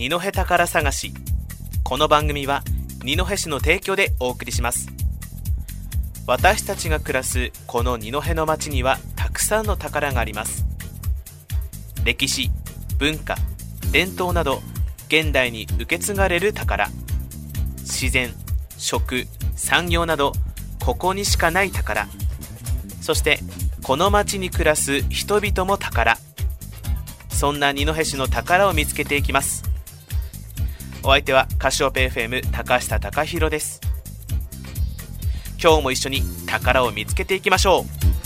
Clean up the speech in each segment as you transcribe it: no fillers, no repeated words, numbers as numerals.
二戸宝探し。この番組は二戸市の提供でお送りします。私たちが暮らすこの二戸の町にはたくさんの宝があります。歴史、文化、伝統など現代に受け継がれる宝、自然、食、産業などここにしかない宝、そしてこの町に暮らす人々も宝。そんな二戸市の宝を見つけていきます。お相手はカシオペ FM 高下貴弘です。今日も一緒に宝を見つけていきましょう。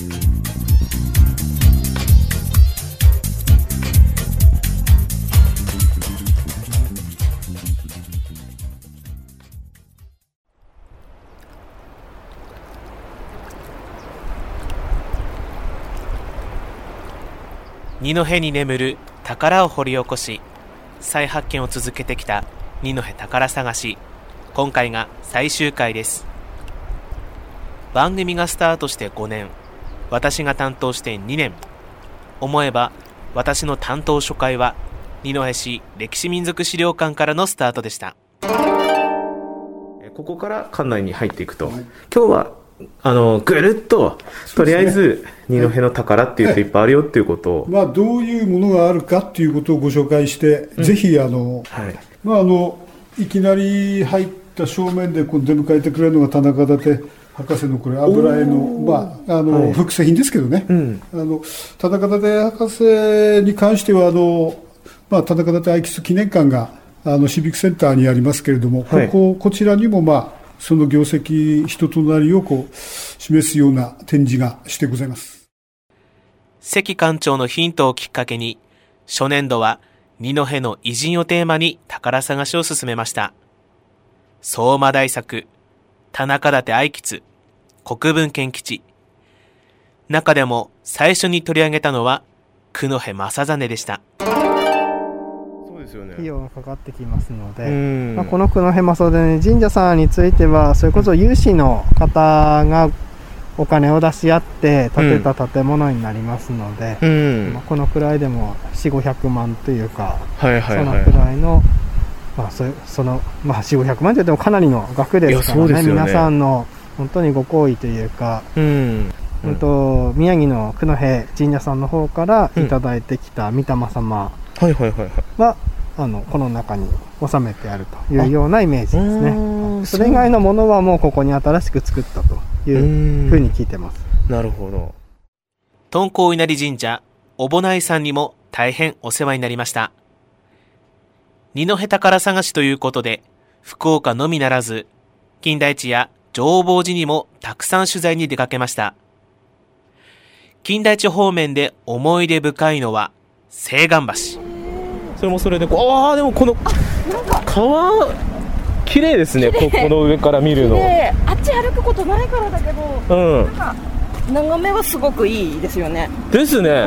二戸に眠る宝を掘り起こし、再発見を続けてきた二戸宝探し。今回が最終回です。番組がスタートして5年、私が担当して2年。思えば私の担当初回は二戸市歴史民族資料館からのスタートでした。ここから館内に入っていくと、今日はぐるっととりあえず二戸の宝っていうといっぱいあるよっていうことを、 どういうものがあるかっていうことをご紹介して、ぜひいきなり入った正面でこう出迎えてくれるのが田中舘博士のこれ油絵の、複製品ですけどね、田中舘博士に関しては田中舘愛吉記念館がシビックセンターにありますけれども、こちらにもその業績人となりを示すような展示がしてございます。 関館長のヒントをきっかけに、初年度は二戸の偉人をテーマに宝探しを進めました。相馬大作、田中舘愛吉、国分賢吉。中でも最初に取り上げたのは九戸正実でした。 費用がかかってきますので、この九戸正実神社さんについてはそれこそ有志の方がお金を出し合って建てた建物になりますので、このくらいでも4、500万というか、そのくらいの、4、500万といってもかなりの額ですからね。皆さんの本当にご好意というか、宮城の九戸神社さんの方からいただいてきた御霊様はこの中に収めてあるというようなイメージですね。それ以外のものはもうここに新しく作ったというふうに聞いてます。 なるほど。敦煌稲荷神社おぼないさんにも大変お世話になりました。二戸宝探しということで、福岡のみならず金田一や浄法寺にもたくさん取材に出かけました。金田一方面で思い出深いのは青岩橋。それもそれででもこの川綺麗ですね。ここの上から見るの。 あっち歩くことないからだけど、眺めはすごくいいですよね。 ですね。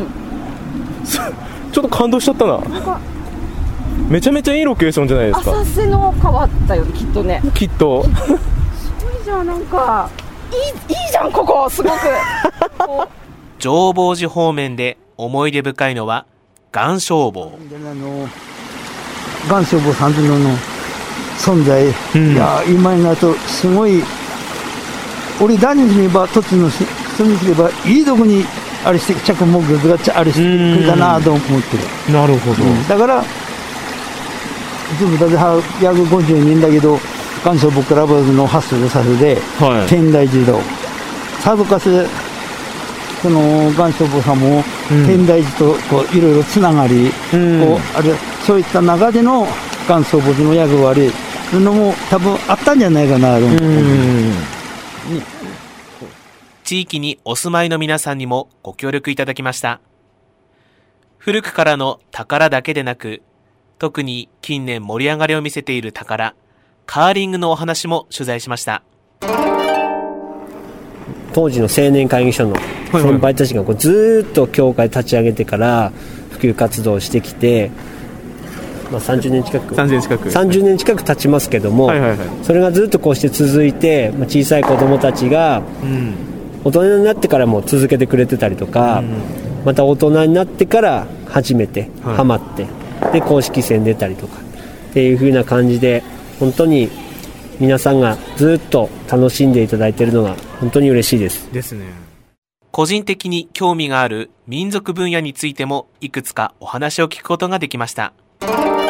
ちょっと感動しちゃったな。めちゃめちゃいいロケーションじゃないですか。 浅瀬の川だよきっとね。 きっと。 すごいじゃん、なんかいいじゃんここすごく。 浄法寺方面で思い出深いのは岩消防。 岩消防さんの存在、いや今になるとすごい、俺何にすれば土地の人にすればいいとこにあれして着目があれしてくるかなと思ってる。 なるほど。 だからずっと約50人だけど岩消防クラブの発生させて、天台寺とさぞかしその岩消防さんも天台寺といろいろつながり、そういった中での岩消防の役割というのも多分あったんじゃないかなと思って。 地域にお住まいの皆さんにもご協力いただきました。古くからの宝だけでなく、特に近年盛り上がりを見せている宝、カーリングのお話も取材しました。 当時の青年会議所の先輩たちがずっと協会立ち上げてから普及活動をしてきて、30年近く経ちますけども、それがずっとこうして続いて、小さい子どもたちが大人になってからも続けてくれてたりとか、また大人になってから初めてハマって、 で公式戦出たりとかっていう風な感じで、本当に皆さんがずっと楽しんでいただいているのが本当に嬉しいですね。個人的に興味がある民族分野についてもいくつかお話を聞くことができました。 子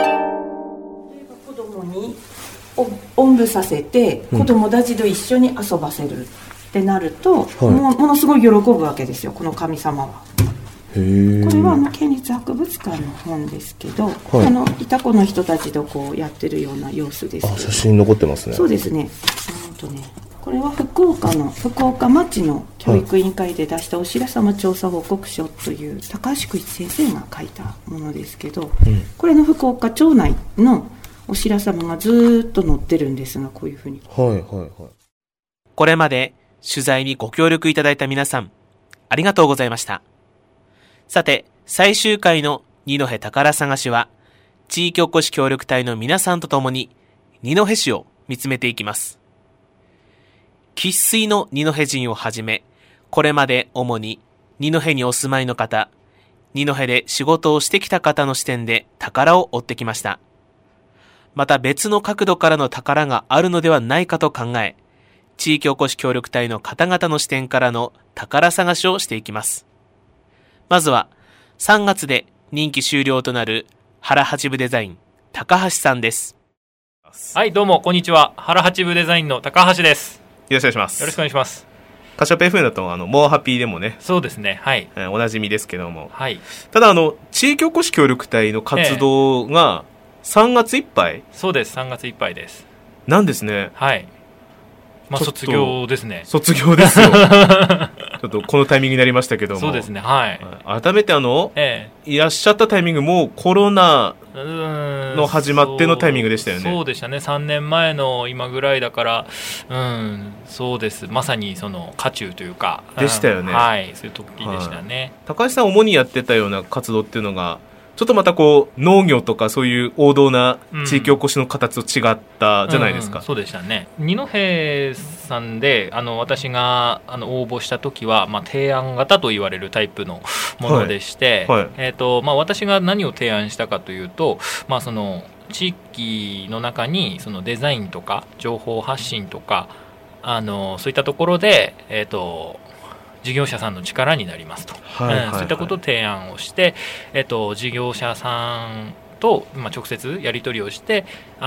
供におんぶさせて子供たちと一緒に遊ばせるってなると、ものすごい喜ぶわけですよ、この神様は。これは県立博物館の本ですけど、いた子の人たちとこうやってるような様子ですけど。 写真残ってますね。 そうですね。これは福岡町の教育委員会で出したお白様調査報告書という高橋久一先生が書いたものですけど、これの福岡町内のお白様がずっと載ってるんですが、こういうふうに。 これまで取材にご協力いただいた皆さん、ありがとうございました。さて、最終回の二戸宝探しは、地域おこし協力隊の皆さんと共に二戸市を見つめていきます。生粋の二戸人をはじめ、これまで主に二戸にお住まいの方、二戸で仕事をしてきた方の視点で宝を追ってきました。また別の角度からの宝があるのではないかと考え、地域おこし協力隊の方々の視点からの宝探しをしていきます。まずは3月で任期終了となる原八部デザイン高橋さんです。 はい、どうもこんにちは。原八部デザインの高橋です。 よろしくお願いします。 よろしくお願いします。 カシオペ FM だとモアハピーでもね、 そうですね、はい、 おなじみですけども、 はい、 ただ地域おこし協力隊の活動が3月いっぱい、 そうです、3月いっぱいですなんですね。 はい、卒業ですね。 卒業ですよちょっとこのタイミングになりましたけども。 そうですね、はい。 改めていらっしゃったタイミングもコロナの始まってのタイミングでしたよね。 そうでしたね。3年前の今ぐらいだから、そうです。まさにその渦中というかでしたよね。 はい、そういう時でしたね。 高橋さん主にやってたような活動っていうのがちょっとまたこう農業とかそういう王道な地域おこしの形と違ったじゃないですか。 そうでしたね。二戸さんで私が応募した時は、提案型と言われるタイプのものでして、私が何を提案したかというと、その地域の中にそのデザインとか情報発信とかそういったところで事業者さんの力になりますと、そういったことを提案をして、事業者さんと、直接やり取りをして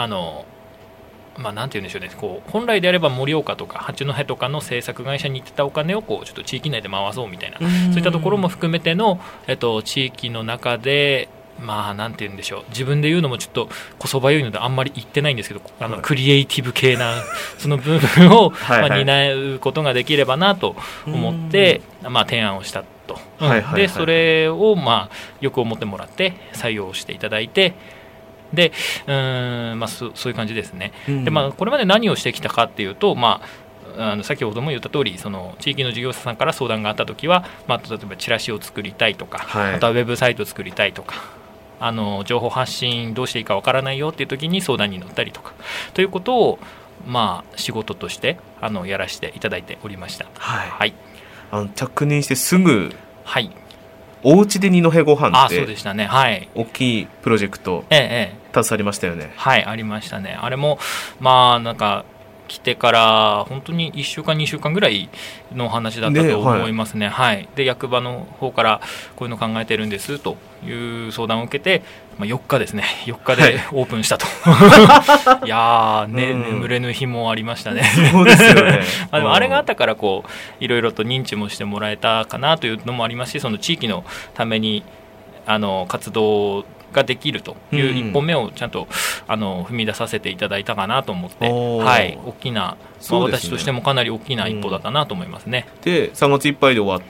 なんて言うんでしょうね、こう本来であれば盛岡とか八戸とかの制作会社に行ってたお金をちょっと地域内で回そうみたいな、そういったところも含めての、地域の中でなんて言うんでしょう、自分で言うのもちょっとこそばゆいのであんまり言ってないんですけど、クリエイティブ系なその部分を担うことができればなと思って提案をしたと、でそれをよく思ってもらって採用していただいて、でそういう感じですね。でこれまで何をしてきたかっていうと、先ほども言った通り、その地域の事業者さんから相談があったときは、例えばチラシを作りたいとか、あとはウェブサイトを作りたいとか、情報発信どうしていいかわからないよっていう時に相談に乗ったりとかということを仕事としてやらせていただいておりました。 着任してすぐ、 おうちで二戸ご飯ってそうでしたね、はい、 大きいプロジェクト携わりましたよね。 ありましたね。あれもなんか来てから本当に1週間2週間ぐらいの話だったと思いますね。で役場の方からこういうの考えてるんですという相談を受けて、4日ですね、4日でオープンしたと、いや眠れぬ日もありましたね。 そうですよねでもあれがあったからいろいろと認知もしてもらえたかなというのもありますし、その地域のために活動ができるという一歩目をちゃんと踏み出させていただいたかなと思って、大きな、私としてもかなり大きな一歩だったなと思いますね。 で3月いっぱいで終わって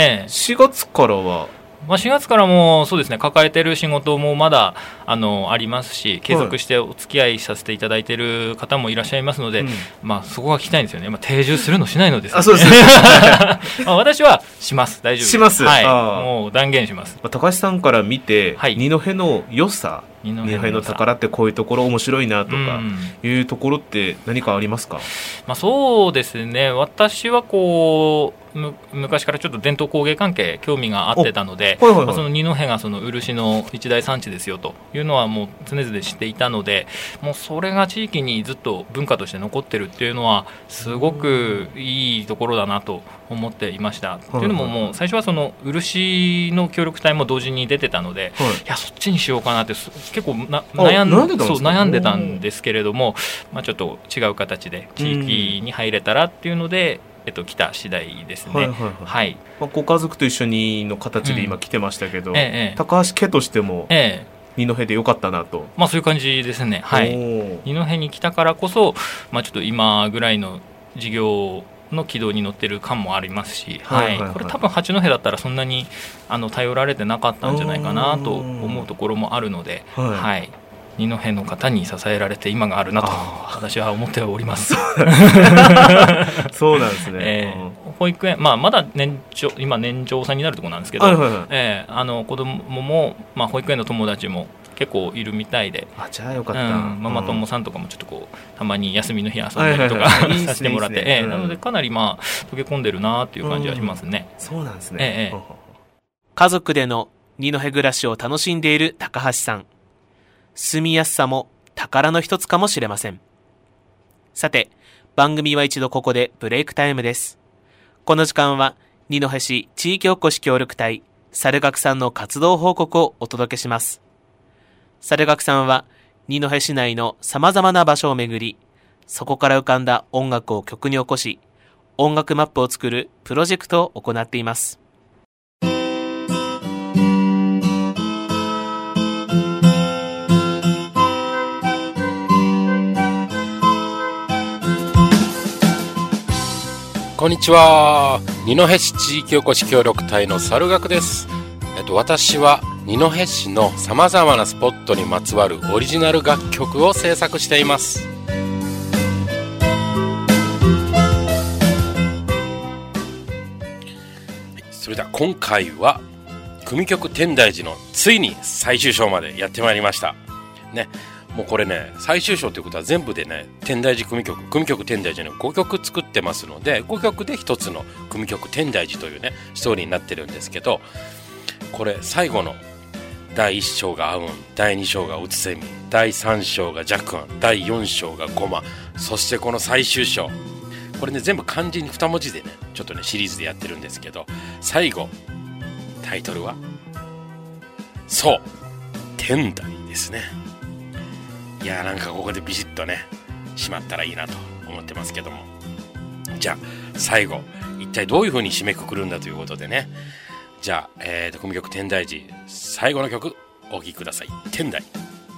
、4月からは 4月からもそうですね、抱えてる仕事もまだありますし、継続してお付き合いさせていただいている方もいらっしゃいますので、そこが聞きたいんですよね。定住するのしないのです、ね、 そうです私はします。大丈夫です。 します。 もう断言します。 高橋さんから見て、二戸の良さ、二戸の宝ってこういうところ面白いなとかいうところって何かありますか？ そうですね、私は昔からちょっと伝統工芸関係興味があってたので、その二戸がその漆の一大産地ですよというのはもう常々知っていたので、もうそれが地域にずっと文化として残ってるっていうのはすごくいいところだなと思っていました。というのも、もう最初はその漆の協力隊も同時に出てたので、いやそっちにしようかなって結構悩んでたんですけれども、ちょっと違う形で地域に入れたらっていうので、来た次第ですね。 ご家族と一緒にの形で今来てましたけど、高橋家としても二戸でよかったなと、 そういう感じですね。二戸に来たからこそ、ちょっと今ぐらいの事業の軌道に乗ってる感もありますし、これ多分八戸だったらそんなに頼られてなかったんじゃないかなと思うところもあるので、二戸の方に支えられて今があるなと私は思っております。 そうなんですね。 保育園、まだ今年長さんになるところなんですけど、子供も、保育園の友達も結構いるみたいで、 じゃあよかった。 ママ友さんとかもちょっとたまに休みの日遊んだりとかさせてもらって、なのでかなり溶け込んでるなっていう感じはしますね。 そうなんですね。家族での二戸暮らしを楽しんでいる高橋さん。住みやすさも宝の一つかもしれません。さて、番組は一度ここでブレイクタイムです。この時間は二戸市地域おこし協力隊猿楽さんの活動報告をお届けします。猿楽さんは二戸市内の様々な場所を巡り、そこから浮かんだ音楽を曲に起こし、音楽マップを作るプロジェクトを行っています。 こんにちは。二戸市地域おこし協力隊の猿楽です。私は二戸市の様々なスポットにまつわるオリジナル楽曲を制作しています。それでは今回は組曲天台寺のついに最終章までやってまいりましたね。もうこれね、最終章ということは全部でね、天台寺組曲天台寺の5曲作ってますので、5曲で1つの組曲天台寺というねストーリーになってるんですけど、これ最後の第1章が阿吽、第2章がうつせみ、第3章が寂庵、第4章がごま、そしてこの最終章、これね全部漢字に2文字でねちょっとねシリーズでやってるんですけど、最後タイトルはそう天台ですね。いやなんかここでビシッとねしまったらいいなと思ってますけども、じゃあ最後一体どういう風に締めくくるんだということでね、じゃあ、組曲天台寺最後の曲お聴きください。天台。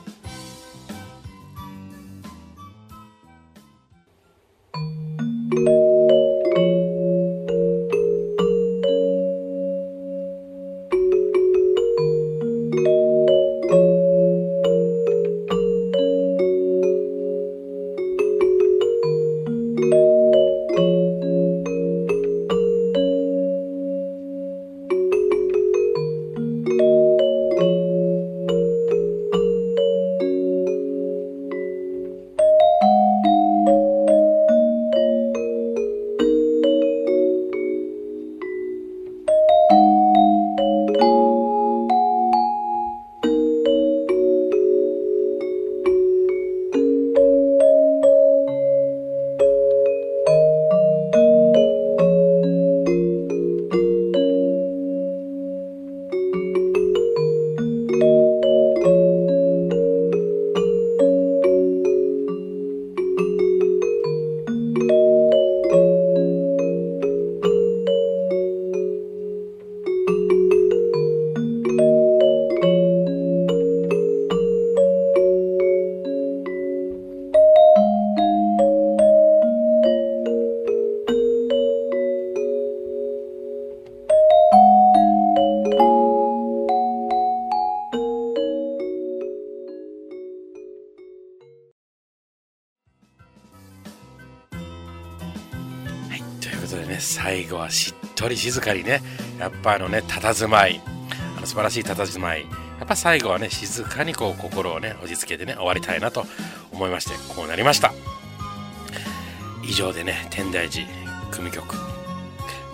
最後はしっとり静かにね、やっぱね佇まい、素晴らしい佇まい、やっぱ最後はね静かにこう心をね落ち着けてね終わりたいなと思いまして、こうなりました。以上でね天台寺組曲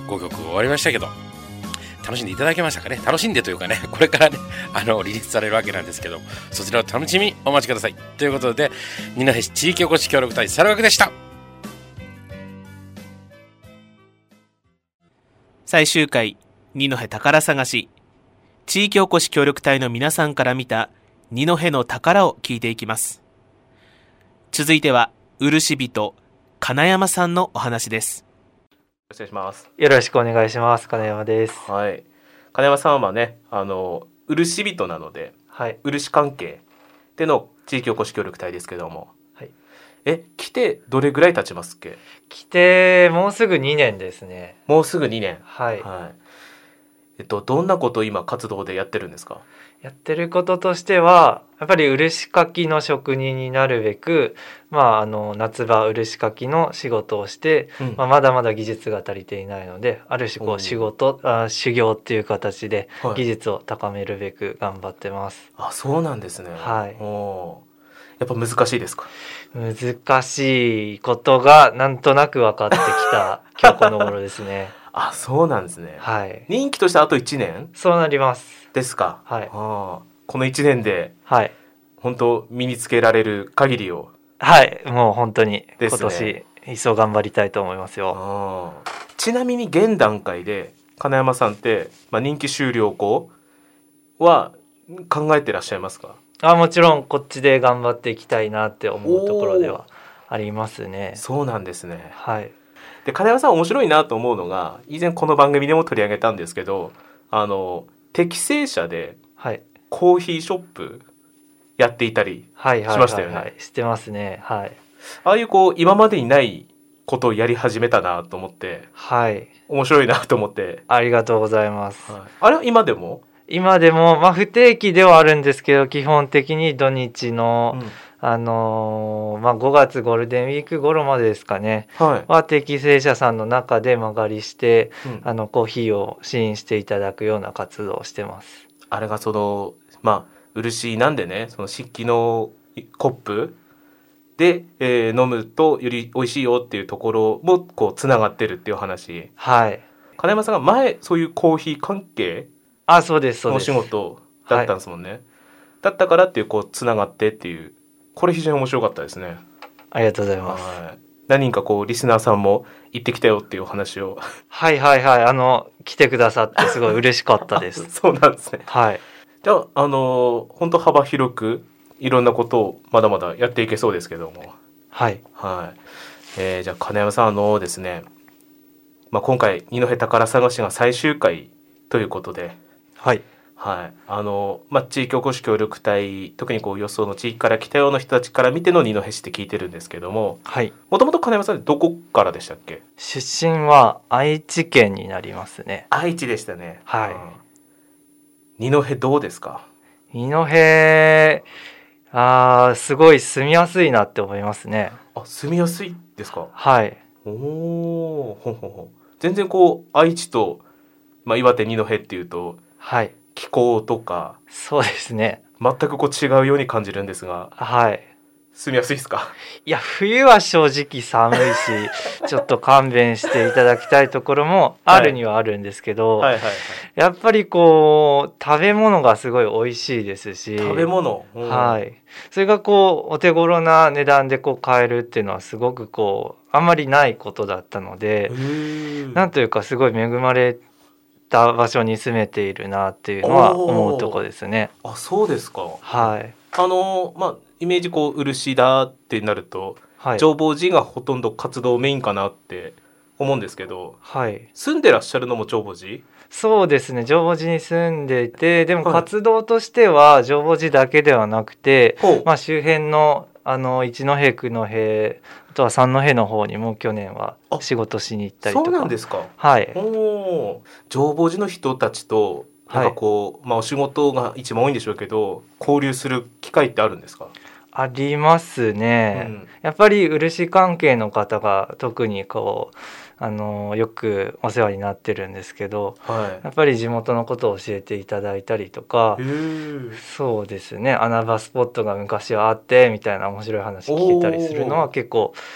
5曲終わりましたけど、楽しんでいただけましたかね。楽しんでというかね、これからねリリースされるわけなんですけど、そちらを楽しみにお待ちくださいということで、二戸市地域おこし協力隊猿楽でした。 最終回二戸宝探し、地域おこし協力隊の皆さんから見た二戸の宝を聞いていきます。続いては漆人金山さんのお話です。失礼します。 よろしくお願いします。金山です。 はい。金山さんはね、漆人なので、はい、漆関係での地域おこし協力隊ですけども、はい、来てどれぐらい経ちますっけ？ 来てもうすぐ2年ですね。 もうすぐ2年。 はい。 はい。どんなことを今活動でやってるんですか？ やってることとしては、やっぱり漆かきの職人になるべく、夏場漆かきの仕事をして、まだまだ技術が足りていないので、ある種こう修行っていう形で技術を高めるべく頑張ってます。 あ、そうなんですね。 はい。 やっぱ難しいですか？ 難しいことがなんとなく分かってきた今日この頃ですね。 あ、そうなんですね。 はい。 任期としてあと1年？ そうなります。 ですか。 はい。 この1年で、 はい。 本当身につけられる限りを。 はい。もう本当に今年一層頑張りたいと思いますよ。 ちなみに現段階で金山さんって、任期終了後は考えてらっしゃいますか？ もちろんこっちで頑張っていきたいなって思うところではありますね。 そうなんですね。 はい。 で、金山さん面白いなと思うのが、以前この番組でも取り上げたんですけど、適正社でコーヒーショップやっていたりしましたよね。 はい、してますね。はい。 ああいう今までにないことをやり始めたなと思って、 はい。 面白いなと思って。 ありがとうございます。 はい、あれは今でも不定期ではあるんですけど、基本的に土日の、5月ゴールデンウィーク頃までですかね、は適正社さんの中で間借りして、コーヒーを試飲していただくような活動をしてます。 あれが漆なんでね、その漆器のコップで、飲むとより美味しいよっていうところもつながってるっていう話。 はい。 金山さんが前そういうコーヒー関係そうですお仕事だったんですもんね。だったからっていうつながってっていう、これ非常に面白かったですね。 ありがとうございます。 何人かリスナーさんも行ってきたよっていうお話をはい来てくださってすごい嬉しかったですそうなんですね。 はい。 じゃあ本当幅広くいろんなことをまだまだやっていけそうですけども。 はいはい。じゃあ金山さんですね、今回二戸宝探しが最終回ということで、 はいはい、地域おこし協力隊、特によその地域から来たような人たちから見ての二戸市って聞いてるんですけども、もともと金山さんってどこからでしたっけ？ 出身は愛知県になりますね。 愛知でしたね。 はい。 二戸どうですか？ 二戸すごい住みやすいなって思いますね。 住みやすいですか？ はい。 全然愛知と、岩手二戸っていうと、 はい、 気候とかそうですね、 全く違うように感じるんですが、 はい、 住みやすいですか？ いや、冬は正直寒いしちょっと勘弁していただきたいところもあるにはあるんですけど、やっぱり食べ物がすごい美味しいですし、 食べ物、 はい、それがお手頃な値段で買えるっていうのはすごくあんまりないことだったので、なんというかすごい恵まれた場所に住めているなっていうのは思うとこですね。 そうですか。 はい。 イメージ漆だってなると、浄法寺がほとんど活動メインかなって思うんですけど、 はい、 住んでらっしゃるのも浄法寺？ そうですね、浄法寺に住んでいて、でも活動としては浄法寺だけではなくて、周辺の一戸九戸、あとは三戸の方にも去年は仕事しに行ったりとか。 そうなんですか。 はい。 浄法寺の人たちとお仕事が一番多いんでしょうけど、交流する機会ってあるんですか？ ありますね。やっぱり漆関係の方が特によくお世話になってるんですけど、やっぱり地元のことを教えていただいたりとか、そうですね、穴場スポットが昔はあってみたいな面白い話聞いたりするのは結構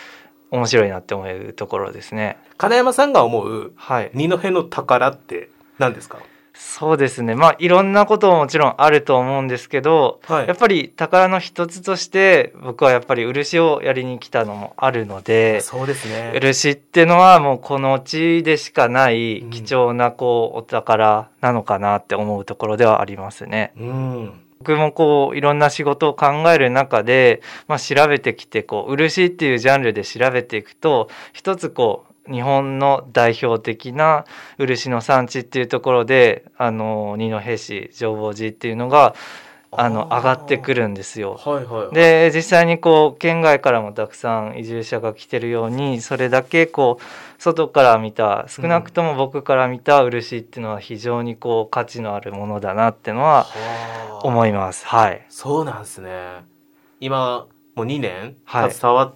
面白いなって思えるところですね。 金山さんが思う二戸の宝って何ですか？ そうですね、いろんなことももちろんあると思うんですけど、やっぱり宝の一つとして僕はやっぱり漆をやりに来たのもあるので、 そうですね、 漆ってのはもうこの地でしかない貴重なお宝なのかなって思うところではありますね。僕もいろんな仕事を考える中で、調べてきて漆っていうジャンルで調べていくと、一つ日本の代表的な漆の産地っていうところで二戸市浄法寺っていうのが上がってくるんですよ。で実際に県外からもたくさん移住者が来てるように、それだけ外から見た、少なくとも僕から見た漆っていうのは非常に価値のあるものだなっていうのは思います。 そうなんですね。今もう2年携わって、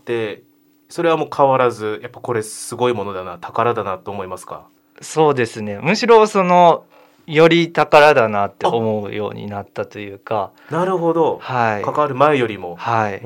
それはもう変わらずやっぱこれすごいものだな、宝だなと思いますか？ そうですね、むしろより宝だなって思うようになったというか。 なるほど、関わる前よりも。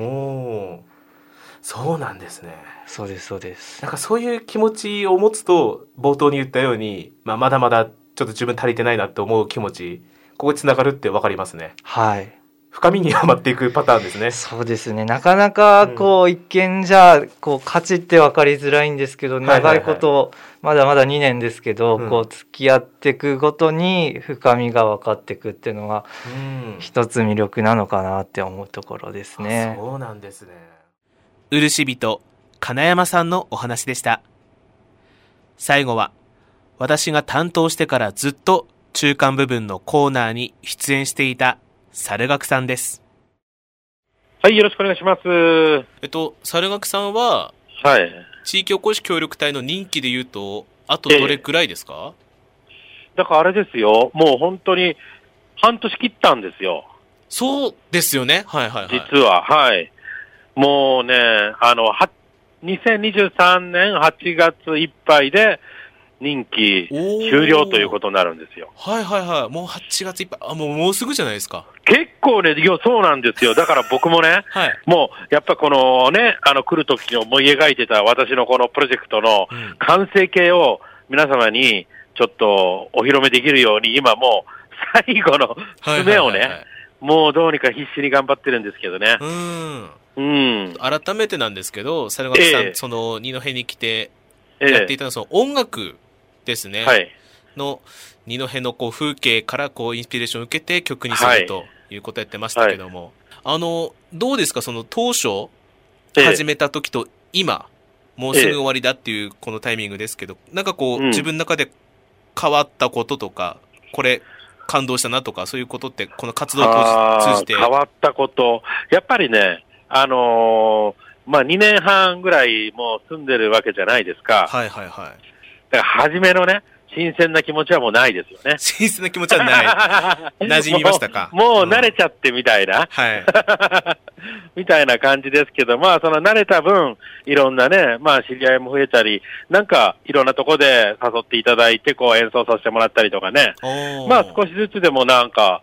そうなんですね。 そうですそうです。 なんかそういう気持ちを持つと、冒頭に言ったように、まだまだちょっと自分足りてないなって思う気持ち、ここにつながるって分かりますね。深みにはまっていくパターンですね。 そうですね、なかなか一見じゃ価値って分かりづらいんですけど、長いことまだまだ2年ですけど、付き合っていくごとに深みが分かっていくっていうのが一つ魅力なのかなって思うところですね。 そうなんですね。漆人金山さんのお話でした。最後は私が担当してからずっと中間部分のコーナーに出演していた猿楽さんです。 はい、よろしくお願いします。 猿楽さんは、地域おこし協力隊の任期でいうとあとどれくらいですか？ だからあれですよ、もう本当に半年切ったんですよ。 そうですよね。 実はもうね、2023年8月いっぱいで任期終了ということになるんですよ。 もう8月いっぱい、もうすぐじゃないですか。 結構ね、そうなんですよ。だから僕もね、もうやっぱこのね、来る時に思い描いてた私のこのプロジェクトの完成形を皆様にちょっとお披露目できるように、今もう最後の詰めをね、もうどうにか必死に頑張ってるんですけどね。 改めてなんですけど、猿楽さん、その二戸に来てやっていたのはその音楽ですね、の二戸の風景からインスピレーションを受けて曲にするということをやってましたけども、どうですか、その当初始めた時と今、もうすぐ終わりだっていうこのタイミングですけど、なんか自分の中で変わったこととか、これ感動したなとか、そういうことってこの活動を通じて。 変わったこと、やっぱりね、2年半ぐらいもう住んでるわけじゃないですか。だから初めのね、新鮮な気持ちはもうないですよね。 新鮮な気持ちはない。馴染みましたか？ もう慣れちゃってみたいな。みたいな感じですけど、その慣れた分、いろんなね、知り合いも増えたり、なんかいろんなとこで誘っていただいて、演奏させてもらったりとかね。少しずつでもなんか、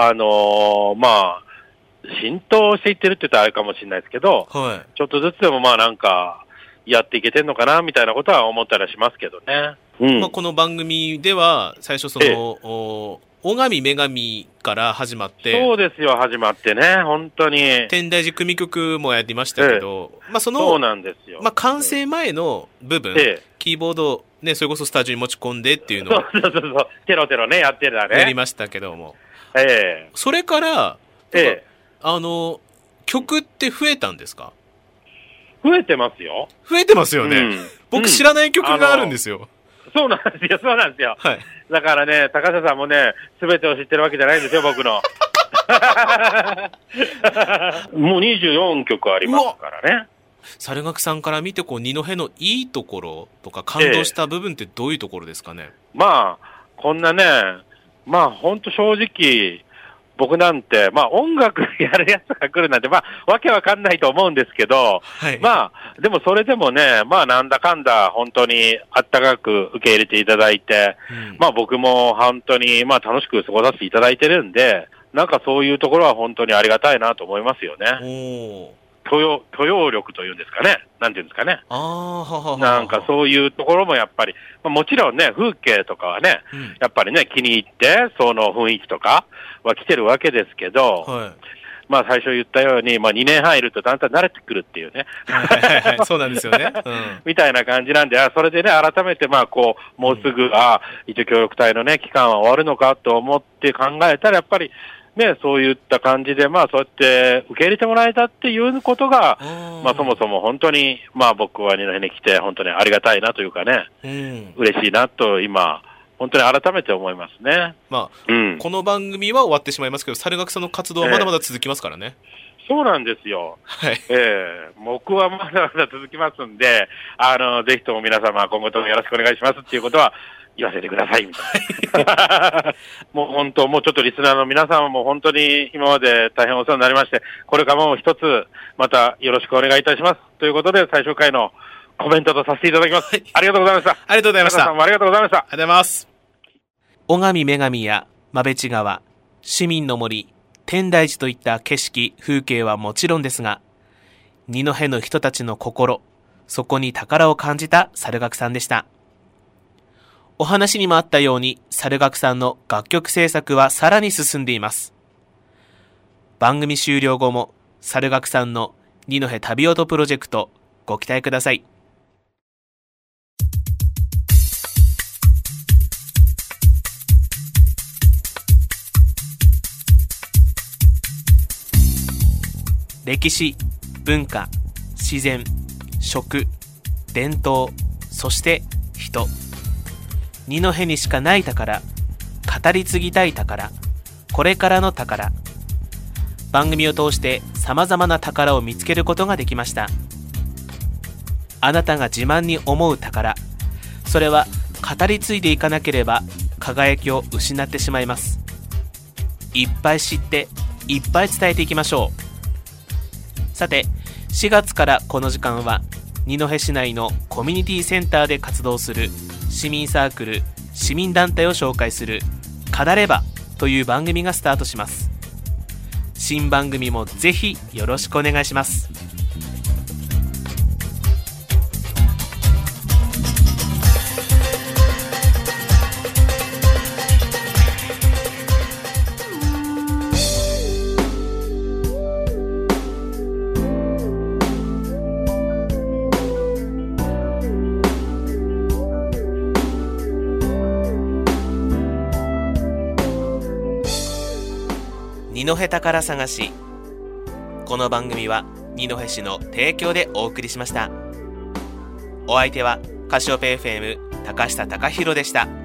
浸透していってるって言ったらあれかもしれないですけど、ちょっとずつでもなんか、やっていけてんのかなみたいなことは思ったりしますけどね。 この番組では最初尾上女神から始まって、 そうですよ、始まってね、本当に天台寺組曲もやりましたけど、 そうなんですよ。 完成前の部分、キーボードね、それこそスタジオに持ち込んでっていうのをテロテロね、やってたね、 やりましたけども、それから曲って増えたんですか？ 増えてますよ。 増えてますよね。僕知らない曲があるんですよ。 そうなんですよ、そうなんですよ。だからね、高瀬さんもね、すべてを知ってるわけじゃないんですよ、僕の。もう24曲ありますからね。 猿楽さんから見て、二戸のいいところとか感動した部分ってどういうところですかね？ こんなね、ほんと正直、僕なんて、音楽やるやつが来るなんて、わけわかんないと思うんですけど、でもそれでもね、なんだかんだ本当にあったかく受け入れていただいて、僕も本当に楽しく過ごさせていただいてるんで、なんかそういうところは本当にありがたいなと思いますよね。 許容力というんですかね。なんていうんですかね。なんかそういうところもやっぱり、もちろんね、風景とかはね、やっぱりね、気に入って、その雰囲気とかは来てるわけですけど、最初言ったように、2年半いるとだんだん慣れてくるっていうね。 そうなんですよね。 みたいな感じなんで、それでね、改めてもうすぐ、一応協力隊のね、期間は終わるのかと思って考えたら、やっぱり、ね、そういった感じで、そうやって受け入れてもらえたっていうことが、そもそも本当に、僕は二戸に来て、本当にありがたいなというかね、嬉しいなと今、本当に改めて思いますね。 この番組は終わってしまいますけど、猿楽さんの活動はまだまだ続きますからね。 そうなんですよ。僕はまだまだ続きますんで、ぜひとも皆様、今後ともよろしくお願いしますっていうことは、言わせてくださいみたいな。もう本当、もうちょっとリスナーの皆様も本当に今まで大変お世話になりまして、これからも一つまたよろしくお願いいたします。ということで、最終回のコメントとさせていただきます。ありがとうございました。 ありがとうございました。 皆さんもありがとうございました。 ありがとうございます。尾上女神や馬淵川、市民の森、天台寺といった景色、風景はもちろんですが、二戸の人たちの心、そこに宝を感じた猿楽さんでした。お話にもあったように、猿楽さんの楽曲制作はさらに進んでいます。番組終了後も、猿楽さんの二戸旅音プロジェクト、ご期待ください。歴史、文化、自然、食、伝統、そして人。二戸にしかない宝、語り継ぎたい宝、これからの宝。番組を通して様々な宝を見つけることができました。あなたが自慢に思う宝、それは語り継いでいかなければ輝きを失ってしまいます。いっぱい知っていっぱい伝えていきましょう。さて、4月からこの時間は二戸市内のコミュニティセンターで活動する市民サークル、市民団体を紹介する語ればという番組がスタートします。新番組もぜひよろしくお願いします。二戸宝探し。この番組は二戸市の提供でお送りしました。お相手はカシオペ FM 高下貴弘でした。